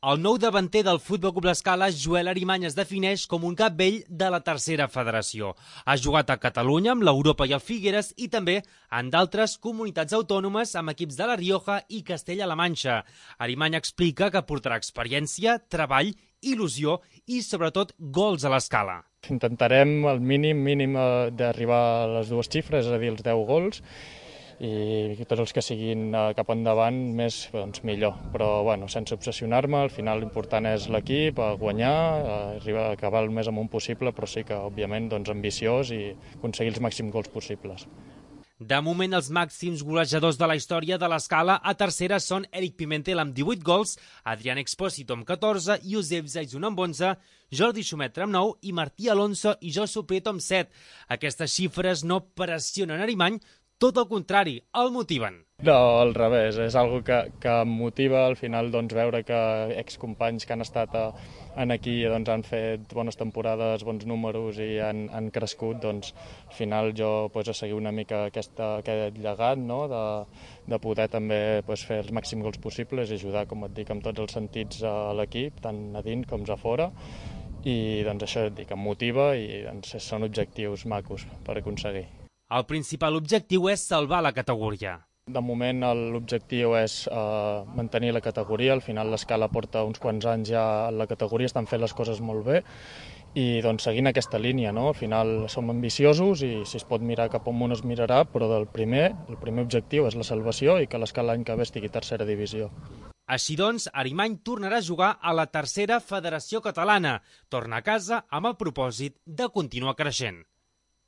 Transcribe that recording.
El nou davanter del Futbol Club L'Escala, Joel Arimany, es defineix com un cap vell de la tercera federació. Ha jugat a Catalunya amb l'Europa i el Figueres i també en d'altres comunitats autònomes amb equips de La Rioja i Castella-La Manxa. Arimany explica que portarà experiència, treball, il·lusió i, sobretot, gols a l'Escala. Intentarem el mínim d'arribar a les dues xifres, és a dir, els 10 gols, i tots els que siguin cap endavant més, doncs millor. Però bueno, sense obsessionar-me, al final l'important és l'equip, guanyar, arribar a acabar el més amunt possible, però sí que, òbviament, doncs, ambiciós i aconseguir els màxims gols possibles. De moment, els màxims golejadors de la història de l'Escala a tercera són Eric Pimentel amb 18 gols, Adrián Expósito amb 14, Josep Zaizun amb 11, Jordi Xumetra amb 9 i Martí Alonso i Josu Prieto amb 7. Aquestes xifres no pressionen Arimany, tot el contrari, el motiven. No, al revés, és algo que em motiva al final, doncs, veure que excompanys que han estat aquí doncs, han fet bones temporades, bons números i han crescut, doncs al final jo a seguir una mica aquest llegat, no? de poder també fer els màxims gols possibles i ajudar, com et dic, amb tots els sentits a l'equip, tant a dins com a fora, i doncs això et dic, em motiva i doncs, són objectius macos per aconseguir. El principal objectiu és salvar la categoria. De moment l'objectiu és mantenir la categoria, al final l'Escala porta uns quants anys ja a la categoria, estan fent les coses molt bé i doncs seguint aquesta línia, no? Al final som ambiciosos i si es pot mirar cap on es mirarà, però el primer objectiu és la salvació i que l'Escala l'any que ve estigui a tercera divisió. Així doncs, Arimany tornarà a jugar a la tercera federació catalana. Torna a casa amb el propòsit de continuar creixent.